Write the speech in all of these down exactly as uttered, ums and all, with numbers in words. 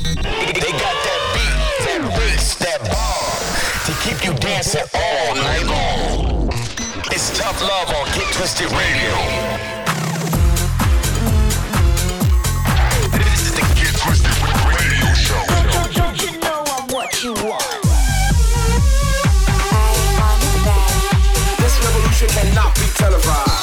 They got that beat, that bass, that bar to keep you dancing all night long. It's Tough Love on Get Twisted Radio. This is the Get Twisted Radio Show. Don't, don't you know I'm what you want? This revolution cannot be televised.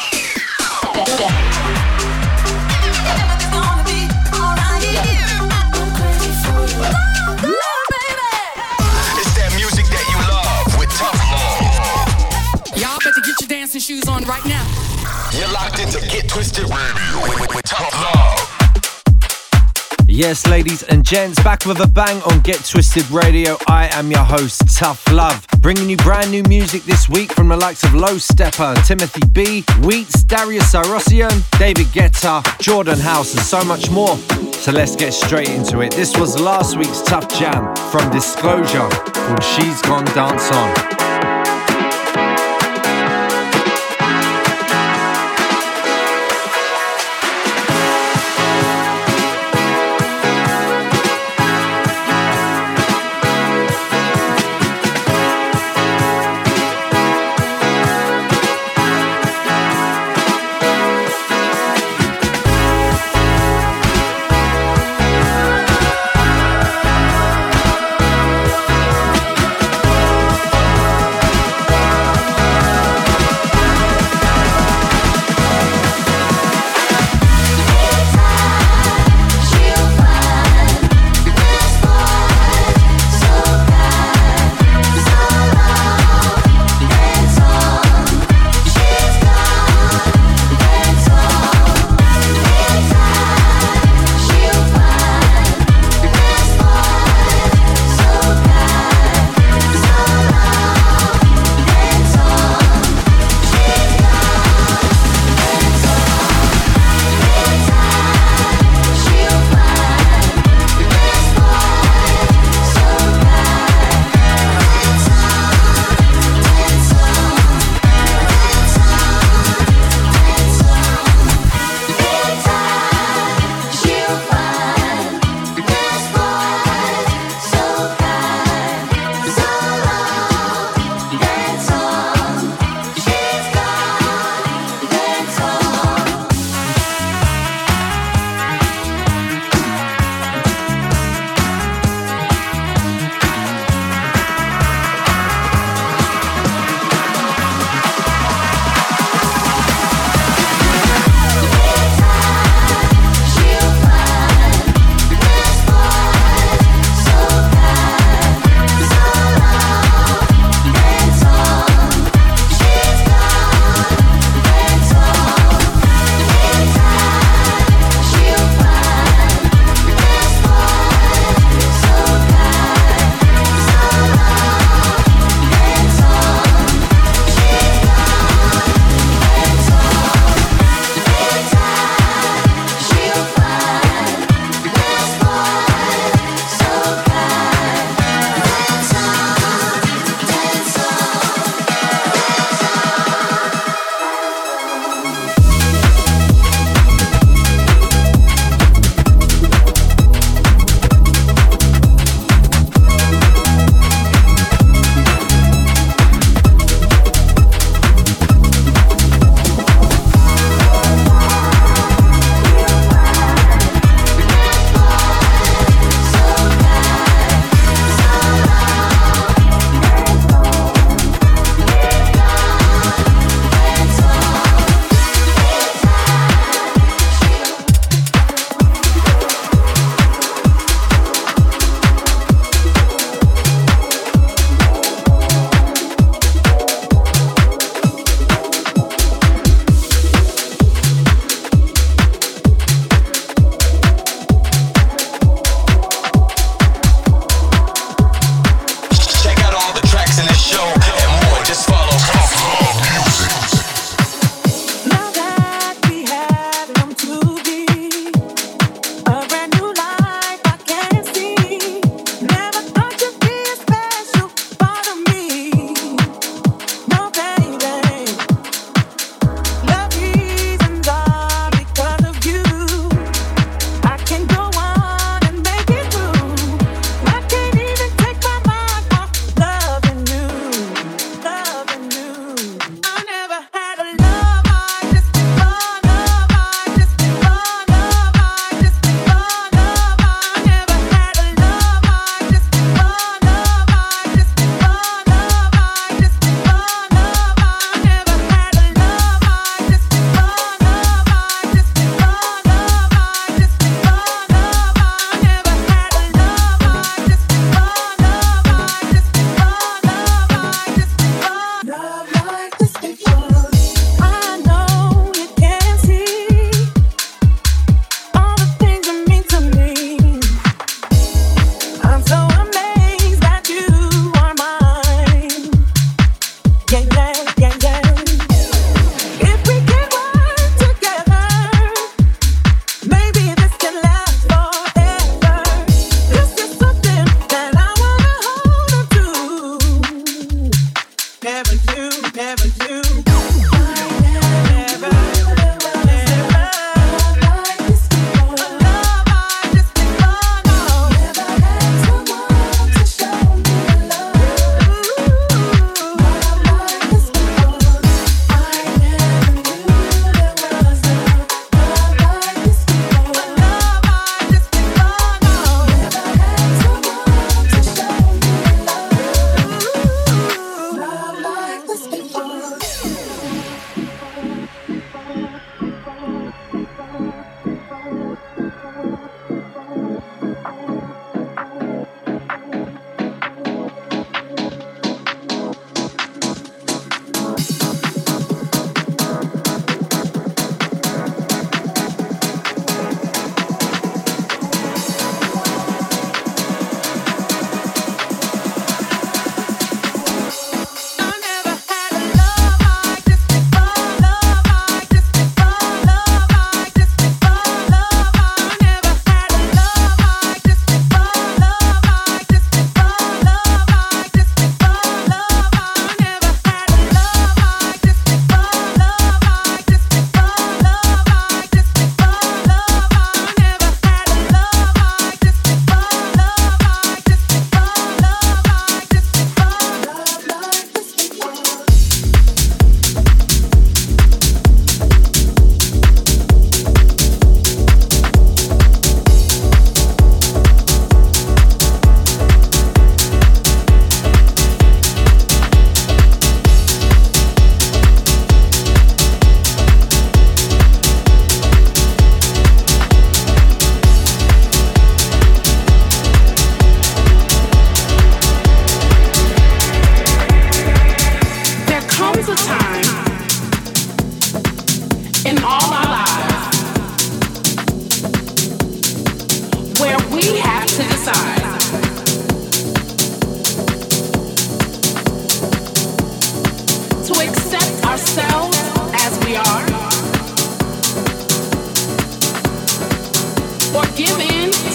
Shoes on right now. You're locked into Get Twisted Radio with, with, with Tough Love. Yes, ladies and gents, back with a bang on Get Twisted Radio. I am your host, Tough Love, bringing you brand new music this week from the likes of Low Stepper, Timothy B, Wheats, Darius Syrossian, David Guetta, Jordan House, and so much more. So let's get straight into it. This was last week's Tough Jam from Disclosure called She's Gone Dance On.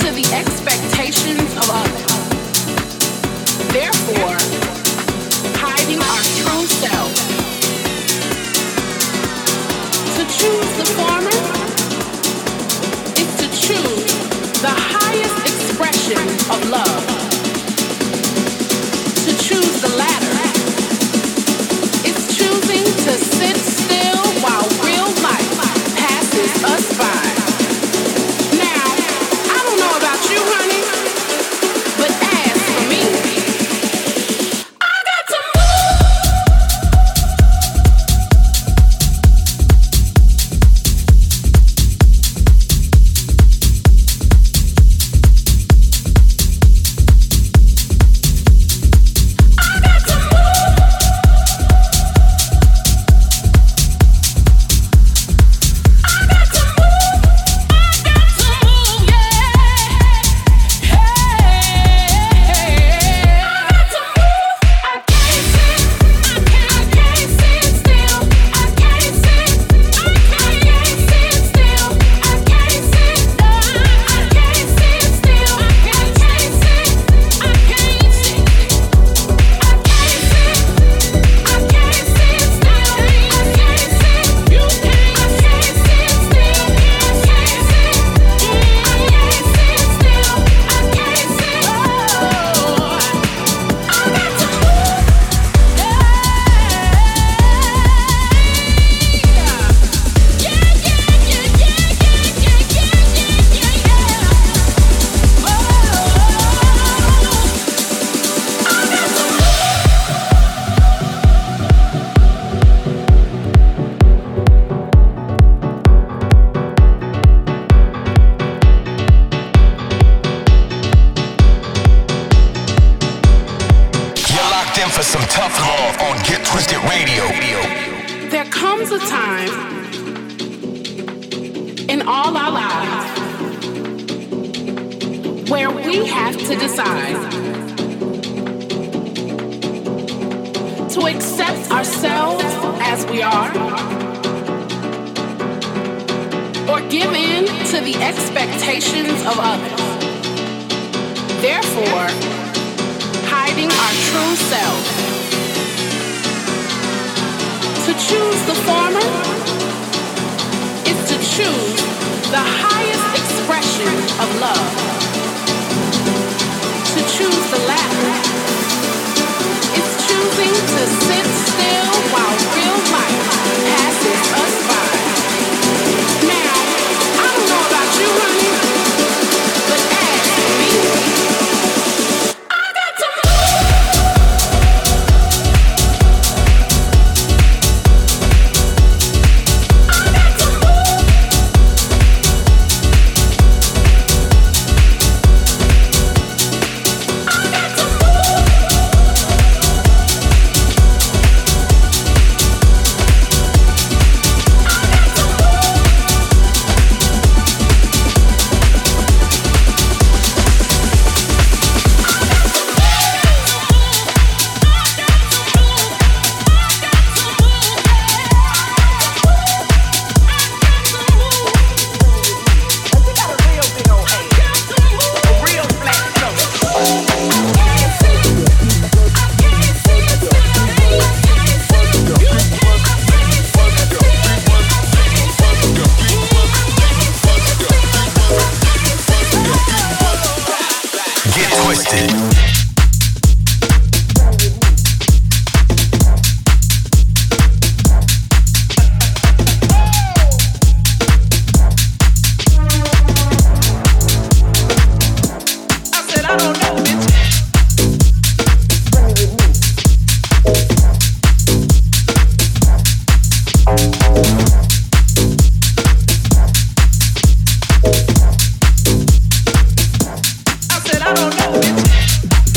to the expectations of others. Therefore, hiding our true self. To choose the former is to choose the highest expression of love. To choose the latter is choosing to sit still while real life passes us by. Now, I don't know about you, honey, but as for me, I got to I don't know, bitch.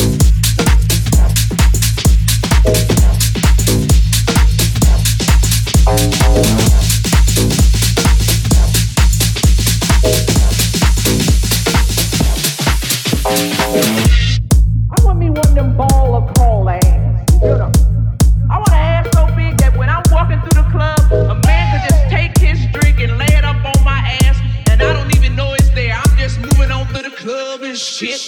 club and shit.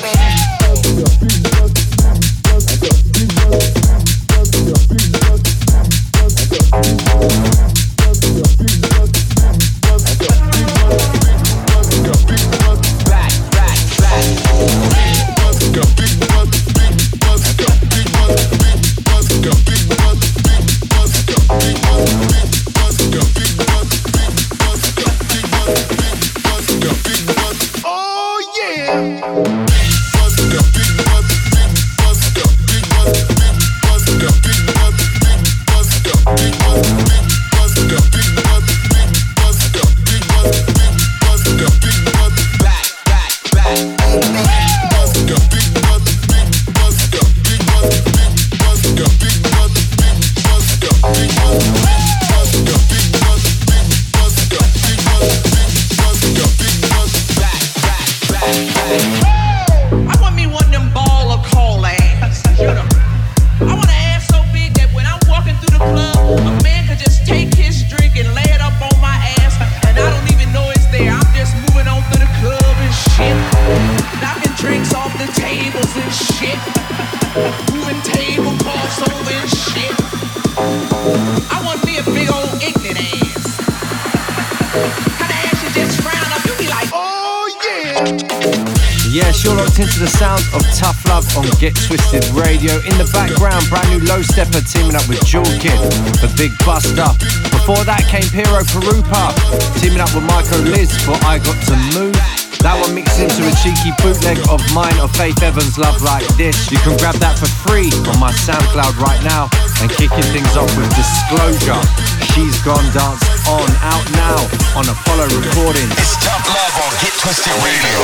Into the sound of Tough Love on Get Twisted Radio. In the background, brand new Low Stepper teaming up with Jewel Kid for Big Buster. Before that came Piero Pirupa teaming up with Michael Liz for I Got to Move. That one mixed into a cheeky bootleg of mine of Faith Evans' Love Like This. You can grab that for free on my SoundCloud right now. And kicking things off with Disclosure, She's Gone Dance On, out now on Apollo Recordings. It's Tough Love on Get Twisted Radio.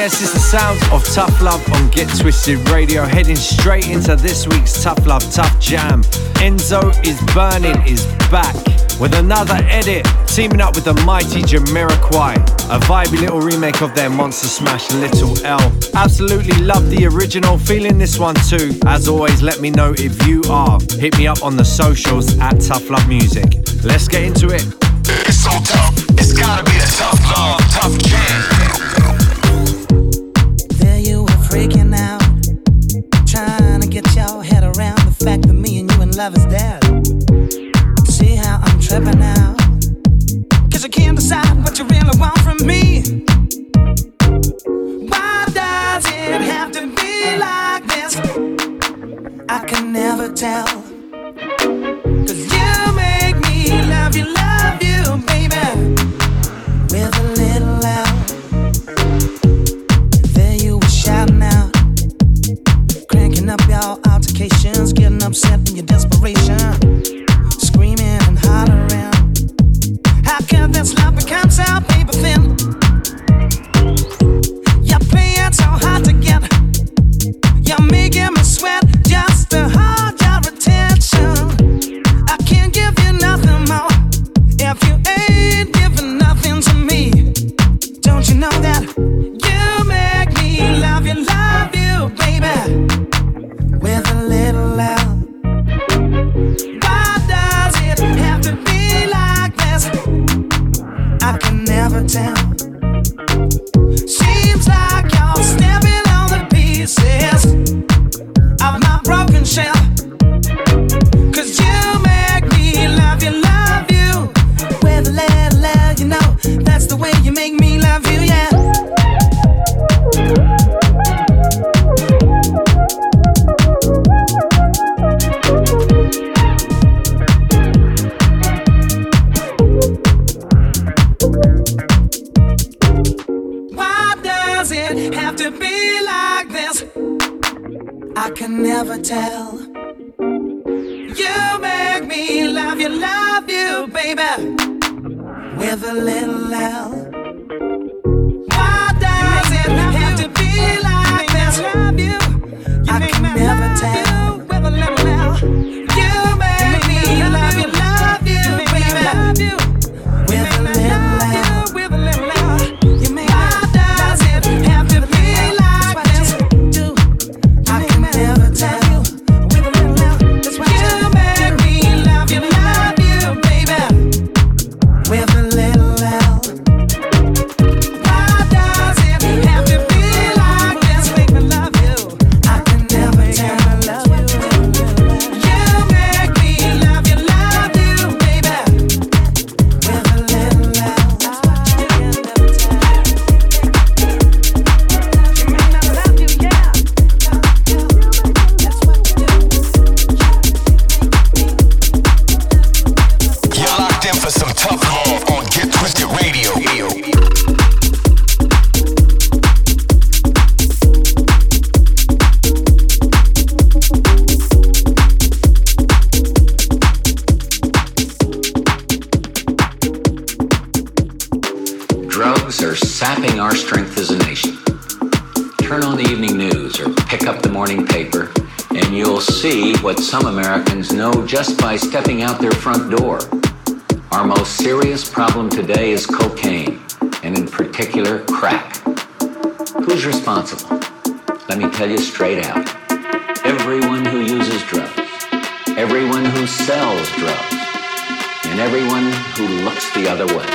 Yes, it's the sound of Tough Love on Get Twisted Radio, heading straight into this week's Tough Love Tough Jam. Enzo is Burning is back with another edit, teaming up with the mighty Jamiroquai, a vibey little remake of their monster smash Little L. Absolutely love the original, feeling this one too. As always, let me know if you are. Hit me up on the socials at Tough Love Music. Let's get into it. It's so tough, it's gotta be the Tough Love Tough Jam. There you were freaking out, trying to get your head around the fact that me and you in love is dead. See how I'm tripping now, cause you can't decide what you really want from me. Why does it have to be like this? I can never tell, cause you make me love you, love you, baby, with a little L. There you were shouting out, cranking up your altercations, getting upset in your desperation, screaming and hollering. How could this love become so paper thin? You're playing so hard to get, you're making me sweat just to hold your attention. I can't give you nothing more if you ain't giving nothing to me. Don't you know that you make me love you, love you, baby, with a little L. Why does it have to be like this? I can never tell. Seems like you're stepping on the pieces of my broken shell, cause you make me love you, love you, with a little L, you know, that's the way you make me love you, yeah. Why does it have to be like this? I can never tell. You make me love you, love you, baby, with a little L. Why does it have to be like this? I can never tell. With a little L. You make me love you, love you, baby, with a little L. Why does it have to be like this? I can never tell. With a little L. You make me love you, love you, baby, with a little L. Why does it have to be like this? Make me love you. I can never tell. You make me love you, love you, baby, with a little L. You may not love you, yeah. That's what you do. You're locked in for some tough love on Get Twisted Radio. Drugs are sapping our strength as a nation. Turn on the evening news or pick up the morning paper, and you'll see what some Americans know just by stepping out their front door. Our most serious problem today is cocaine, and in particular, crack. Who's responsible? Let me tell you straight out. Everyone who uses drugs, everyone who sells drugs, and everyone who looks the other way.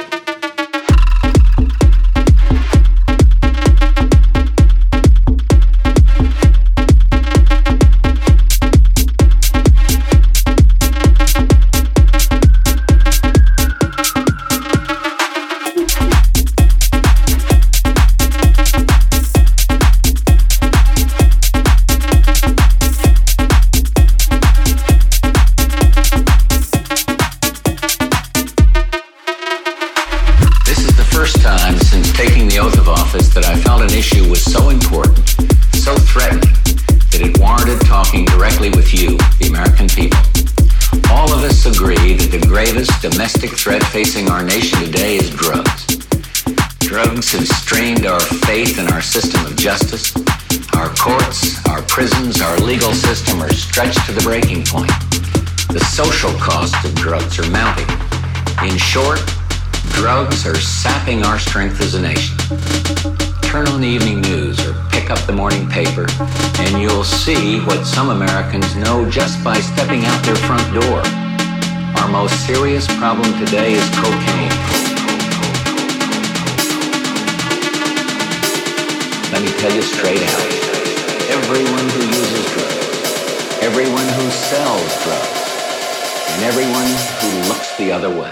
Domestic threat facing our nation today is drugs. Drugs have strained our faith in our system of justice. Our courts, our prisons, our legal system are stretched to the breaking point. The social costs of drugs are mounting. In short, drugs are sapping our strength as a nation. Turn on the evening news or pick up the morning paper, and you'll see what some Americans know just by stepping out their front door. Our most serious problem today is cocaine. Let me tell you straight out, everyone who uses drugs, everyone who sells drugs, and everyone who looks the other way.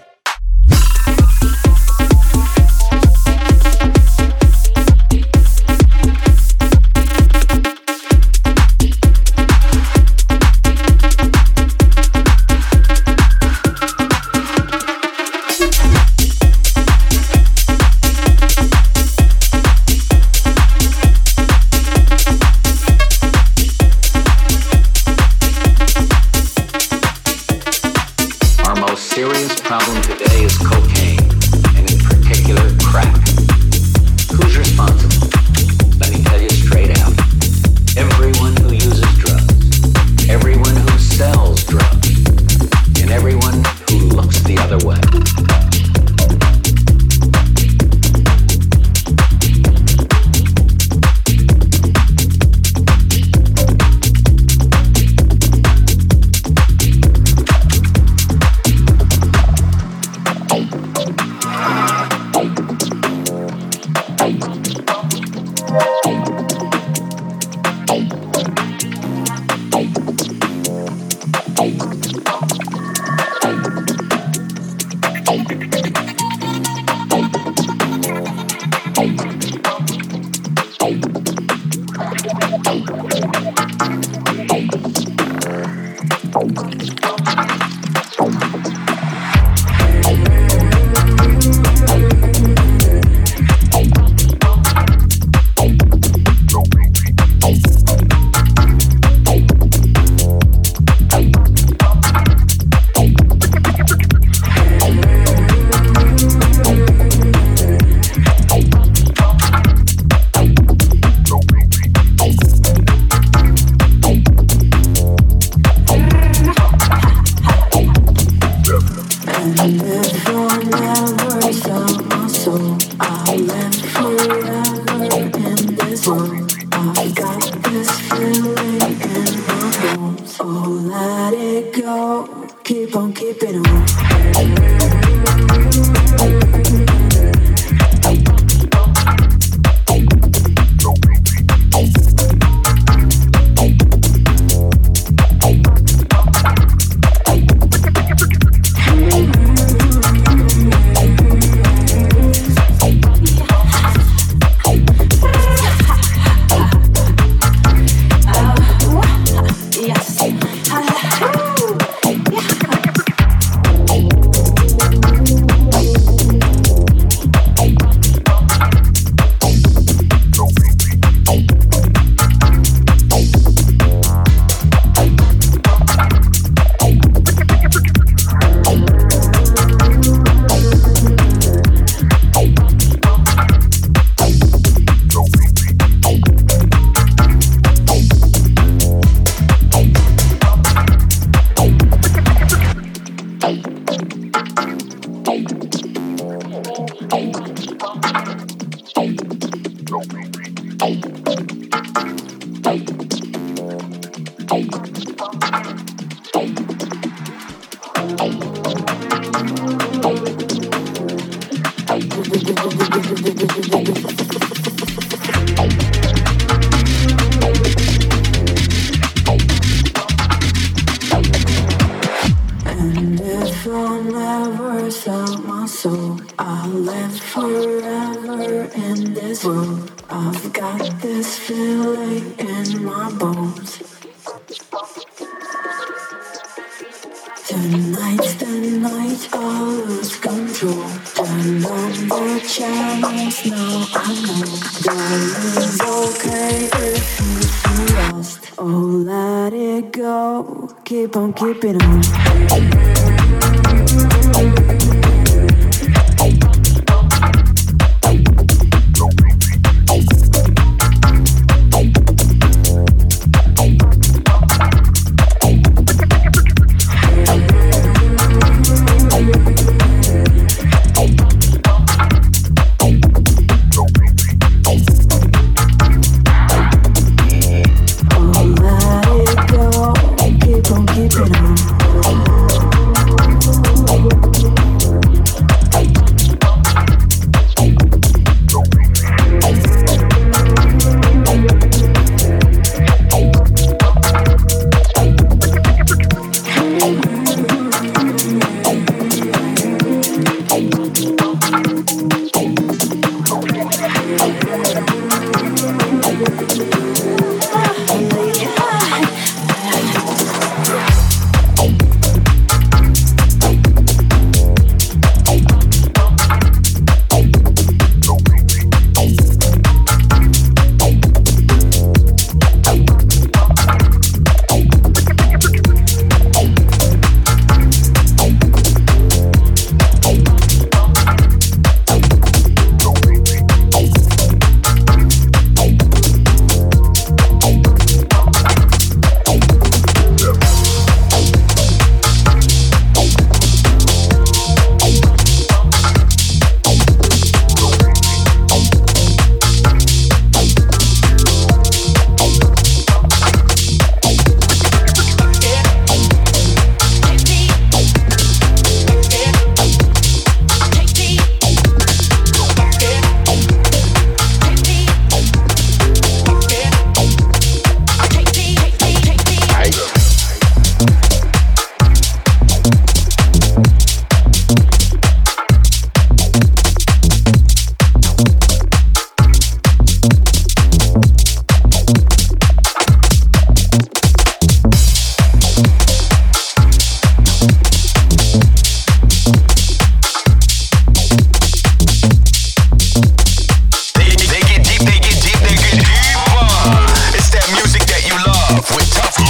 Keep on keeping on.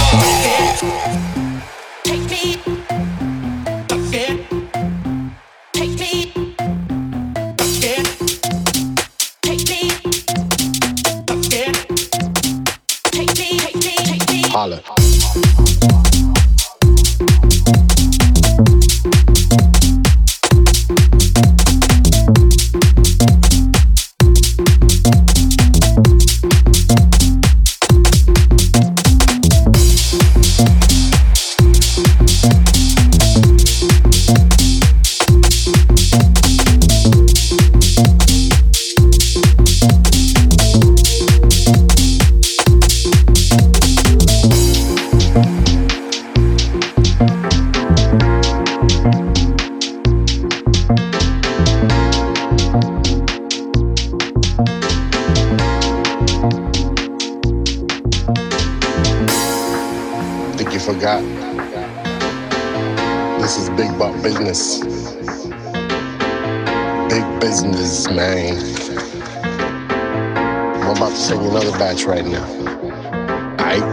Right now. Aight.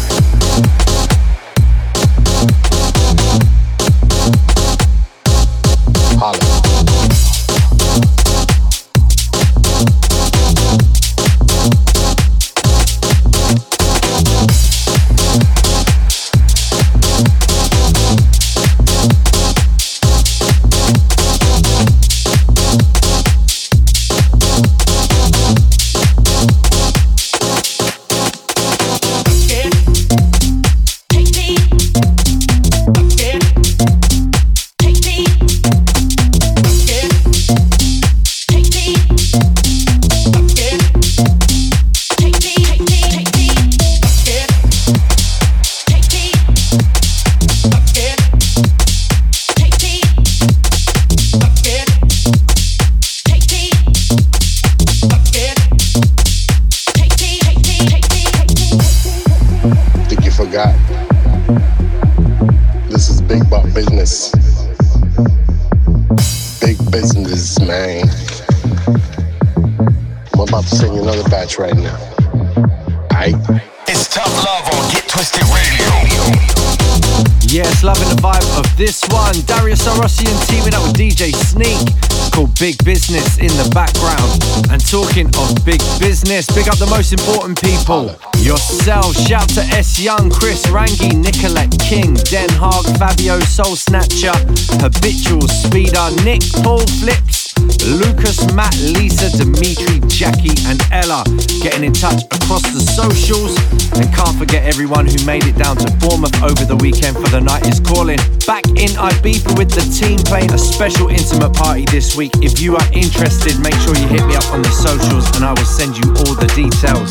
Holla. Right now. Aight. It's Tough Love on Get Twisted Radio. Yes, loving the vibe of this one. Darius Arossian teaming up with D J Sneak. It's called Big Business in the background. And talking of big business, big up the most important people. Yourself, shout to S Young, Chris Rangi, Nicolette King, Den Haag, Fabio, Soul Snatcher, Habitual Speeder, Nick, Paul Flips, Lucas, Matt, Lisa, Dimitri, Jackie and Ella getting in touch across the socials. And can't forget everyone who made it down to Bournemouth over the weekend for The Night Is Calling. Back in Ibiza with the team playing a special intimate party this week. If you are interested, make sure you hit me up on the socials and I will send you all the details.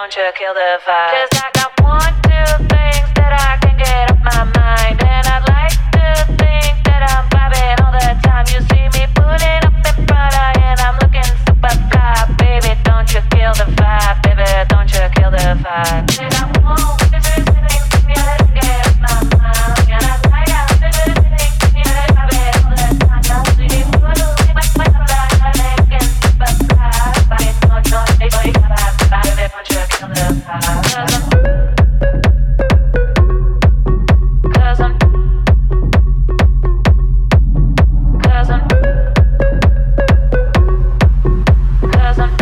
don't you kill the vibe. Cause I got one, two things that I can get off my mind. And I'd like to think that I'm vibing all the time. You see me putting up in Prada and I'm looking super fly. Baby, don't you kill the vibe. Baby, don't you kill the vibe. And I want to do things to me that I can get off my mind. And I'd like to do things to me that I'm vibing all the time. You see me putting up in Prada and I'm looking super fly. Baby, don't you kill the vibe. Baby, don't you kill the vibe. Cause I'm Cause I'm Cause I'm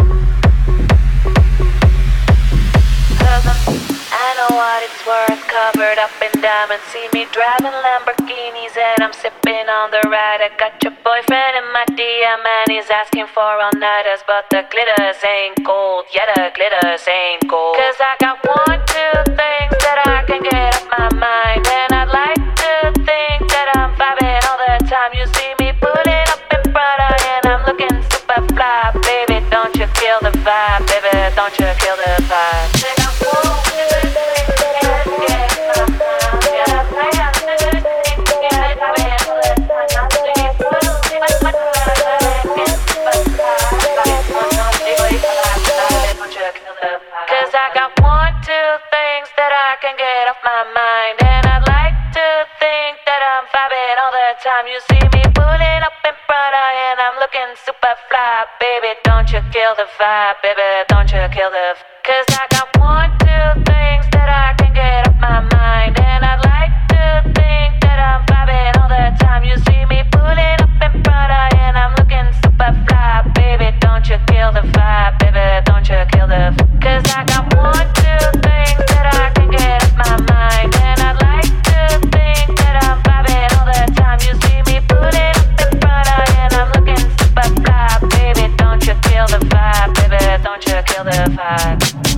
Cause I'm I know what it's worth, covered up in diamonds. See me driving Lamborghinis and I'm sipping on the ride. I got your boyfriend in my D M and he's asking for all-nighters, but the glitters ain't gold. Yeah, the glitters ain't gold. Cause I got one, two things that I can get off my mind. And I'd like to think that I'm vibing all the time. You see me putting up in Prada and I'm looking super fly. Baby, don't you kill the vibe. Baby, don't you kill the vibe. I got one, two things that I can get off my mind. Yeah, I got two things that I'm vibing all the time. I see me putting up in Prada and I'm looking super fly. Baby, don't you kill the vibe. Don't you kill the vibe. Cause I got one, two things that I can get off my mind. And I'd like to think that I'm vibing all the time. You see me pulling up in Prada and I'm looking super fly. Baby, don't you kill the vibe. Baby, don't you kill the vibe. Cause I got one, two things that I can get off my mind. And I'd like to think that I'm vibing all the time. You see me pulling up in Prada and I'm looking super fly. Baby, don't you kill the vibe. Baby, don't you kill the vibe. Cause I got one, two things that I can get off my mind. And I'd like to think that I'm vibing all the time. You see me putting up in Prada and I'm looking super fly. Baby, don't you kill the vibe. Baby, don't you kill the vibe.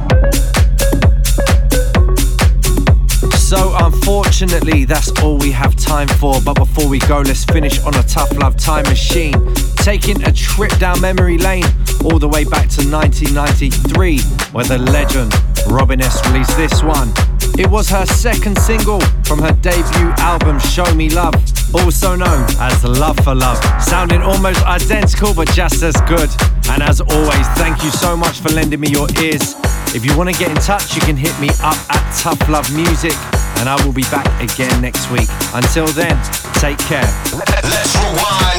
So unfortunately, that's all we have time for. But before we go, let's finish on a Tough Love time machine, taking a trip down memory lane all the way back to nineteen ninety-three, where the legend Robin S released this one. It was her second single from her debut album Show Me Love, also known as Love for Love, sounding almost identical but just as good. And as always, thank you so much for lending me your ears. If you want to get in touch, you can hit me up at Tough Love Music, and I will be back again next week. Until then, take care. Let's rewind.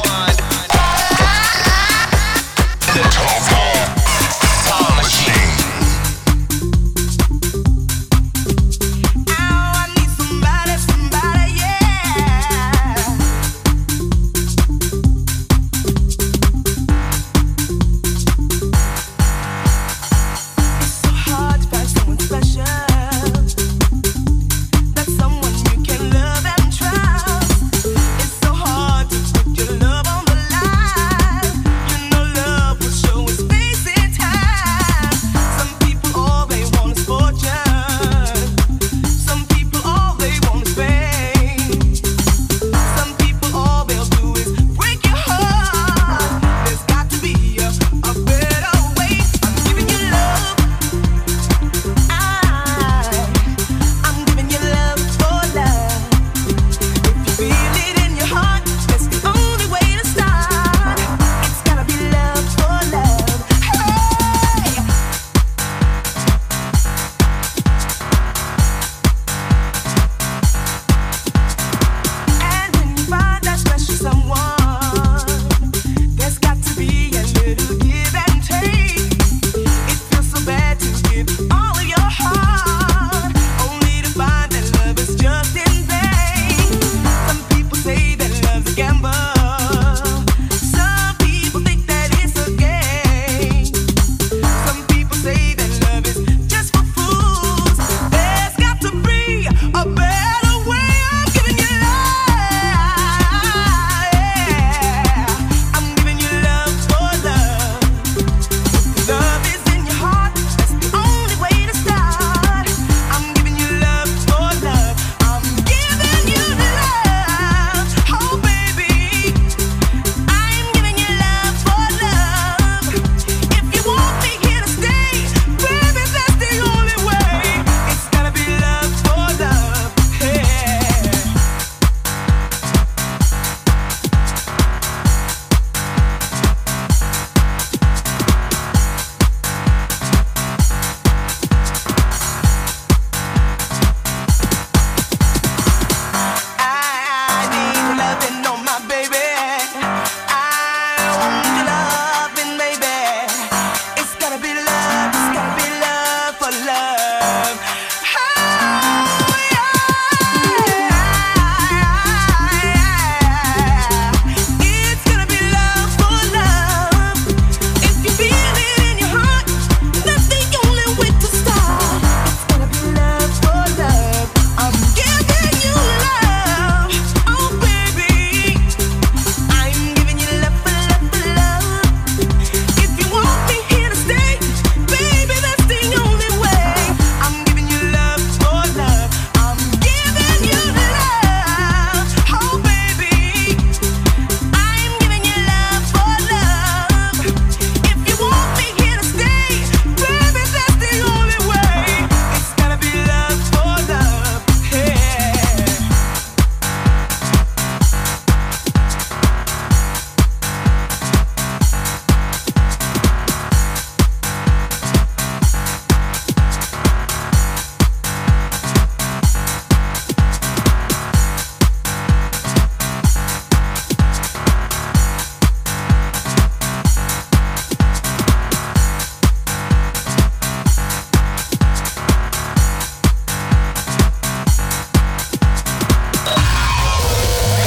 The Tough Love Time Machine. Your love on the line, you know love will show its face.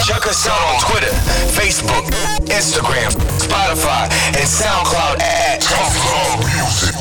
Check us out on Twitter, Facebook, Instagram, Spotify, and SoundCloud at Tough Love Music.